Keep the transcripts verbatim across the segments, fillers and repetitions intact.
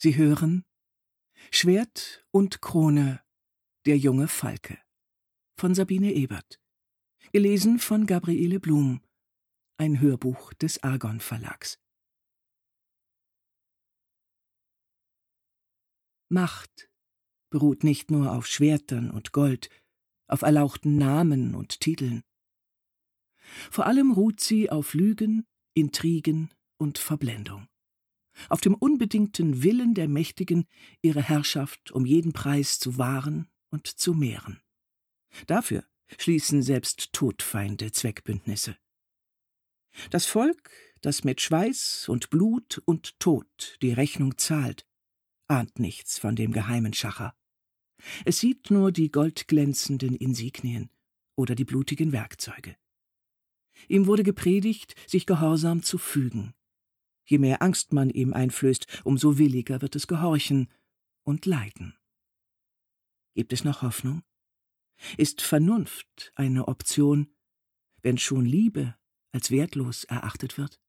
Sie hören Schwert und Krone, der junge Falke von Sabine Ebert, gelesen von Gabriele Blum, ein Hörbuch des Argon Verlags. Macht beruht nicht nur auf Schwertern und Gold, auf erlauchten Namen und Titeln. Vor allem ruht sie auf Lügen, Intrigen und Verblendung. Auf dem unbedingten Willen der Mächtigen, ihre Herrschaft um jeden Preis zu wahren und zu mehren. Dafür schließen selbst Todfeinde Zweckbündnisse. Das Volk, das mit Schweiß und Blut und Tod die Rechnung zahlt, ahnt nichts von dem geheimen Schacher. Es sieht nur die goldglänzenden Insignien oder die blutigen Werkzeuge. Ihm wurde gepredigt, sich gehorsam zu fügen. Je mehr Angst man ihm einflößt, umso williger wird es gehorchen und leiden. Gibt es noch Hoffnung? Ist Vernunft eine Option, wenn schon Liebe als wertlos erachtet wird?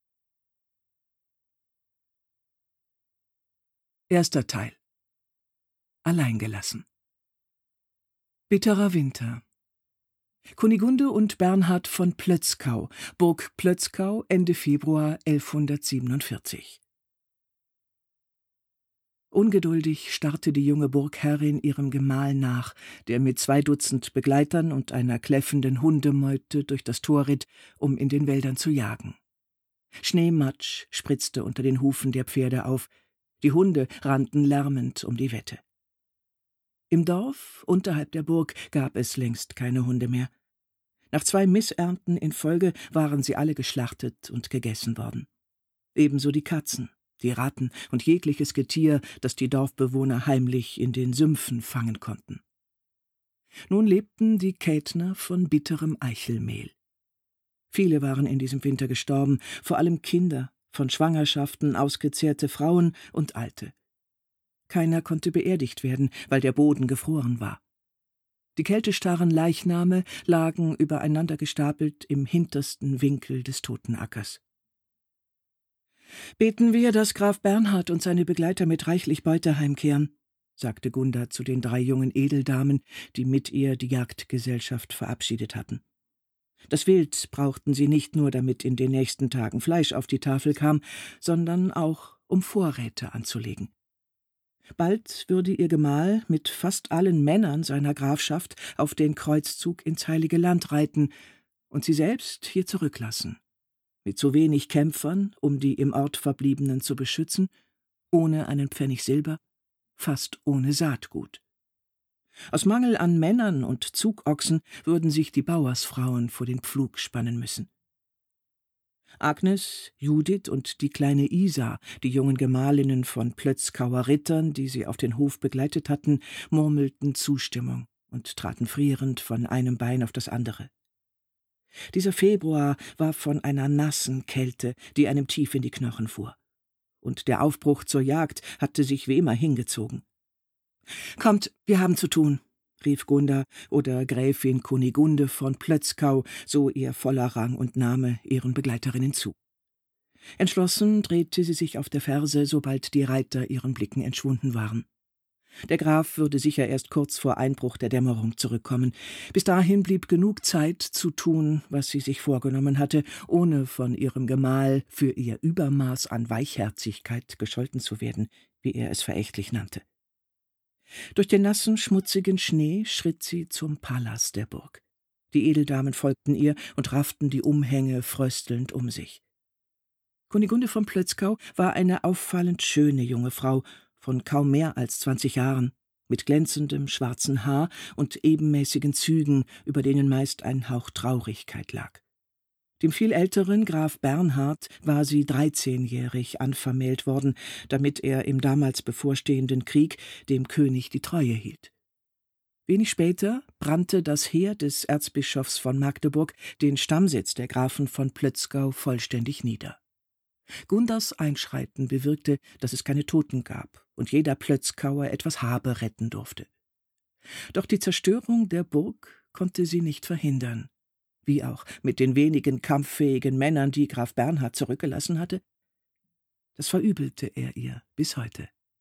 Erster Teil. Alleingelassen. Bitterer Winter. Kunigunde und Bernhard von Plötzkau, Burg Plötzkau, Ende Februar elfhundertsiebenundvierzig. Ungeduldig starrte die junge Burgherrin ihrem Gemahl nach, der mit zwei Dutzend Begleitern und einer kläffenden Hundemeute durch das Tor ritt, um in den Wäldern zu jagen. Schneematsch spritzte unter den Hufen der Pferde auf, die Hunde rannten lärmend um die Wette. Im Dorf unterhalb der Burg gab es längst keine Hunde mehr. Nach zwei Missernten in Folge waren sie alle geschlachtet und gegessen worden. Ebenso die Katzen, die Ratten und jegliches Getier, das die Dorfbewohner heimlich in den Sümpfen fangen konnten. Nun lebten die Kätner von bitterem Eichelmehl. Viele waren in diesem Winter gestorben, vor allem Kinder, von Schwangerschaften ausgezehrte Frauen und Alte. Keiner konnte beerdigt werden, weil der Boden gefroren war. Die kältestarren Leichname lagen übereinander gestapelt im hintersten Winkel des Totenackers. »Beten wir, dass Graf Bernhard und seine Begleiter mit reichlich Beute heimkehren«, sagte Gunda zu den drei jungen Edeldamen, die mit ihr die Jagdgesellschaft verabschiedet hatten. Das Wild brauchten sie nicht nur, damit in den nächsten Tagen Fleisch auf die Tafel kam, sondern auch, um Vorräte anzulegen. Bald würde ihr Gemahl mit fast allen Männern seiner Grafschaft auf den Kreuzzug ins Heilige Land reiten und sie selbst hier zurücklassen, mit so wenig Kämpfern, um die im Ort Verbliebenen zu beschützen, ohne einen Pfennig Silber, fast ohne Saatgut. Aus Mangel an Männern und Zugochsen würden sich die Bauersfrauen vor den Pflug spannen müssen. Agnes, Judith und die kleine Isa, die jungen Gemahlinnen von Plötzkauer Rittern, die sie auf den Hof begleitet hatten, murmelten Zustimmung und traten frierend von einem Bein auf das andere. Dieser Februar war von einer nassen Kälte, die einem tief in die Knochen fuhr. Und der Aufbruch zur Jagd hatte sich wie immer hingezogen. »Kommt, wir haben zu tun«, rief Gunda oder Gräfin Kunigunde von Plötzkau, so ihr voller Rang und Name, ihren Begleiterinnen zu. Entschlossen drehte sie sich auf der Ferse, sobald die Reiter ihren Blicken entschwunden waren. Der Graf würde sicher erst kurz vor Einbruch der Dämmerung zurückkommen. Bis dahin blieb genug Zeit zu tun, was sie sich vorgenommen hatte, ohne von ihrem Gemahl für ihr Übermaß an Weichherzigkeit gescholten zu werden, wie er es verächtlich nannte. Durch den nassen, schmutzigen Schnee schritt sie zum Palast der Burg. Die Edeldamen folgten ihr und rafften die Umhänge fröstelnd um sich. Kunigunde von Plötzkau war eine auffallend schöne junge Frau von kaum mehr als zwanzig Jahren, mit glänzendem schwarzen Haar und ebenmäßigen Zügen, über denen meist ein Hauch Traurigkeit lag. Dem viel älteren Graf Bernhard war sie dreizehnjährig anvermählt worden, damit er im damals bevorstehenden Krieg dem König die Treue hielt. Wenig später brannte das Heer des Erzbischofs von Magdeburg den Stammsitz der Grafen von Plötzkau vollständig nieder. Gundas Einschreiten bewirkte, dass es keine Toten gab und jeder Plötzkauer etwas Habe retten durfte. Doch die Zerstörung der Burg konnte sie nicht verhindern. Wie auch mit den wenigen kampffähigen Männern, die Graf Bernhard zurückgelassen hatte. Das verübelte er ihr bis heute.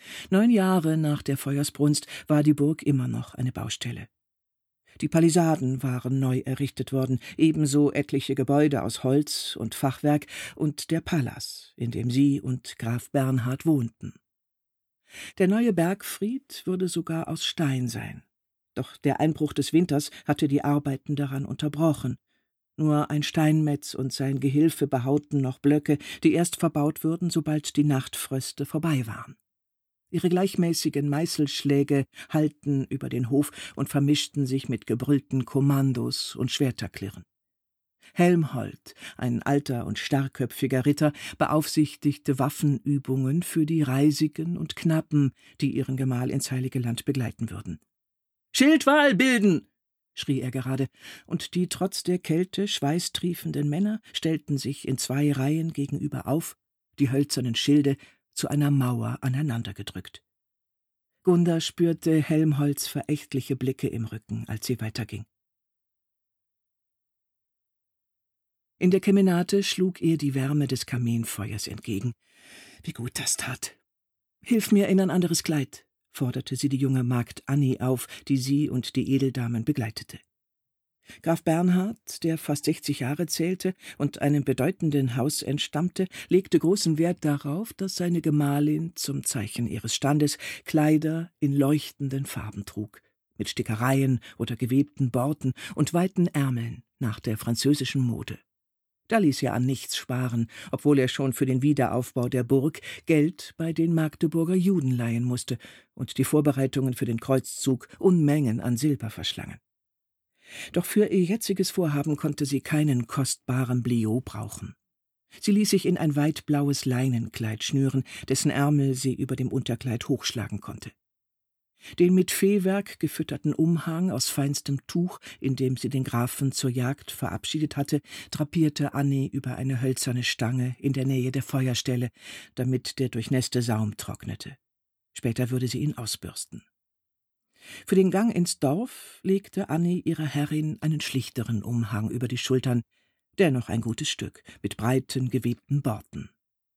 Neun Jahre nach der Feuersbrunst war die Burg immer noch eine Baustelle. Die Palisaden waren neu errichtet worden, ebenso etliche Gebäude aus Holz und Fachwerk und der Palas, in dem sie und Graf Bernhard wohnten. Der neue Bergfried würde sogar aus Stein sein. Doch der Einbruch des Winters hatte die Arbeiten daran unterbrochen. Nur ein Steinmetz und sein Gehilfe behauten noch Blöcke, die erst verbaut würden, sobald die Nachtfröste vorbei waren. Ihre gleichmäßigen Meißelschläge hallten über den Hof und vermischten sich mit gebrüllten Kommandos und Schwerterklirren. Helmholt, ein alter und starrköpfiger Ritter, beaufsichtigte Waffenübungen für die Reisigen und Knappen, die ihren Gemahl ins Heilige Land begleiten würden. »Schildwall bilden!« schrie er gerade, und die trotz der Kälte schweißtriefenden Männer stellten sich in zwei Reihen gegenüber auf, die hölzernen Schilde zu einer Mauer aneinandergedrückt. Gunda spürte Helmholts verächtliche Blicke im Rücken, als sie weiterging. In der Kemenate schlug ihr die Wärme des Kaminfeuers entgegen. Wie gut das tat. »Hilf mir in ein anderes Kleid«, forderte sie die junge Magd Annie auf, die sie und die Edeldamen begleitete. Graf Bernhard, der fast sechzig Jahre zählte und einem bedeutenden Haus entstammte, legte großen Wert darauf, dass seine Gemahlin zum Zeichen ihres Standes Kleider in leuchtenden Farben trug, mit Stickereien oder gewebten Borten und weiten Ärmeln nach der französischen Mode. Da ließ er an nichts sparen, obwohl er schon für den Wiederaufbau der Burg Geld bei den Magdeburger Juden leihen musste und die Vorbereitungen für den Kreuzzug Unmengen an Silber verschlangen. Doch für ihr jetziges Vorhaben konnte sie keinen kostbaren Bliot brauchen. Sie ließ sich in ein weitblaues Leinenkleid schnüren, dessen Ärmel sie über dem Unterkleid hochschlagen konnte. Den mit Fehwerk gefütterten Umhang aus feinstem Tuch, in dem sie den Grafen zur Jagd verabschiedet hatte, drapierte Annie über eine hölzerne Stange in der Nähe der Feuerstelle, damit der durchnässte Saum trocknete. Später würde sie ihn ausbürsten. Für den Gang ins Dorf legte Annie ihrer Herrin einen schlichteren Umhang über die Schultern, dennoch ein gutes Stück, mit breiten, gewebten Borten.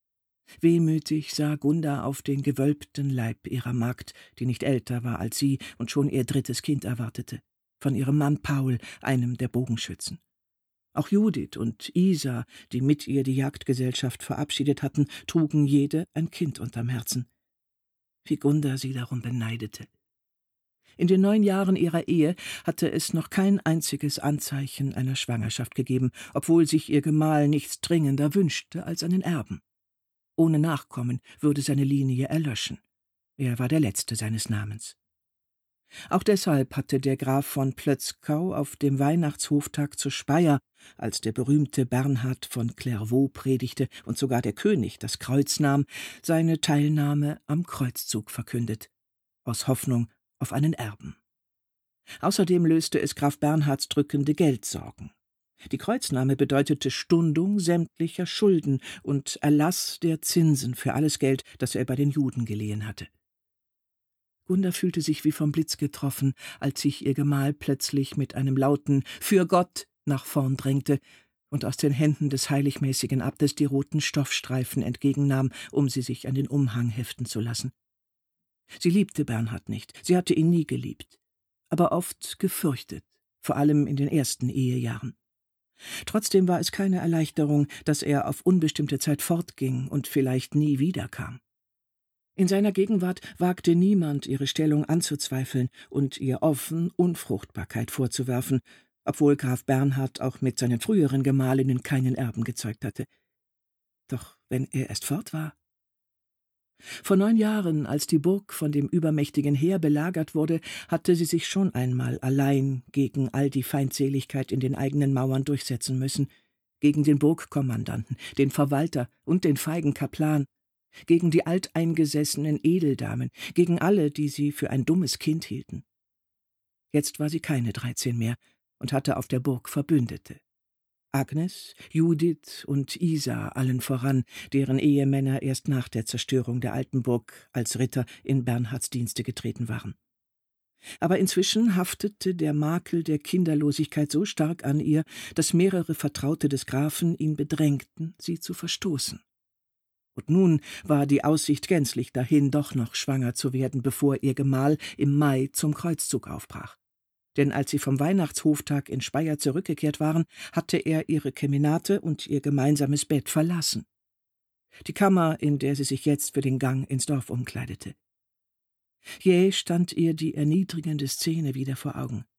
Wehmütig sah Gunda auf den gewölbten Leib ihrer Magd, die nicht älter war als sie und schon ihr drittes Kind erwartete, von ihrem Mann Paul, einem der Bogenschützen. Auch Judith und Isa, die mit ihr die Jagdgesellschaft verabschiedet hatten, trugen jede ein Kind unterm Herzen. Wie Gunda sie darum beneidete. In den neun Jahren ihrer Ehe hatte es noch kein einziges Anzeichen einer Schwangerschaft gegeben, obwohl sich ihr Gemahl nichts dringender wünschte als einen Erben. Ohne Nachkommen würde seine Linie erlöschen. Er war der Letzte seines Namens. Auch deshalb hatte der Graf von Plötzkau auf dem Weihnachtshoftag zu Speyer, als der berühmte Bernhard von Clairvaux predigte und sogar der König das Kreuz nahm, seine Teilnahme am Kreuzzug verkündet, aus Hoffnung auf einen Erben. Außerdem löste es Graf Bernhards drückende Geldsorgen. Die Kreuznahme bedeutete Stundung sämtlicher Schulden und Erlass der Zinsen für alles Geld, das er bei den Juden geliehen hatte. Gunda fühlte sich wie vom Blitz getroffen, als sich ihr Gemahl plötzlich mit einem lauten »Für Gott« nach vorn drängte und aus den Händen des heiligmäßigen Abtes die roten Stoffstreifen entgegennahm, um sie sich an den Umhang heften zu lassen. Sie liebte Bernhard nicht, sie hatte ihn nie geliebt, aber oft gefürchtet, vor allem in den ersten Ehejahren. Trotzdem war es keine Erleichterung, dass er auf unbestimmte Zeit fortging und vielleicht nie wiederkam. In seiner Gegenwart wagte niemand, ihre Stellung anzuzweifeln und ihr offen Unfruchtbarkeit vorzuwerfen, obwohl Graf Bernhard auch mit seinen früheren Gemahlinnen keinen Erben gezeugt hatte. Doch wenn er erst fort war? Vor neun Jahren, als die Burg von dem übermächtigen Heer belagert wurde, hatte sie sich schon einmal allein gegen all die Feindseligkeit in den eigenen Mauern durchsetzen müssen, gegen den Burgkommandanten, den Verwalter und den feigen Kaplan, gegen die alteingesessenen Edeldamen, gegen alle, die sie für ein dummes Kind hielten. Jetzt war sie keine dreizehn mehr und hatte auf der Burg Verbündete. Agnes, Judith und Isa allen voran, deren Ehemänner erst nach der Zerstörung der alten Burg als Ritter in Bernhards Dienste getreten waren. Aber inzwischen haftete der Makel der Kinderlosigkeit so stark an ihr, dass mehrere Vertraute des Grafen ihn bedrängten, sie zu verstoßen. Und nun war die Aussicht gänzlich dahin, doch noch schwanger zu werden, bevor ihr Gemahl im Mai zum Kreuzzug aufbrach. Denn als sie vom Weihnachtshoftag in Speyer zurückgekehrt waren, hatte er ihre Kemenate und ihr gemeinsames Bett verlassen. Die Kammer, in der sie sich jetzt für den Gang ins Dorf umkleidete. Jäh stand ihr die erniedrigende Szene wieder vor Augen.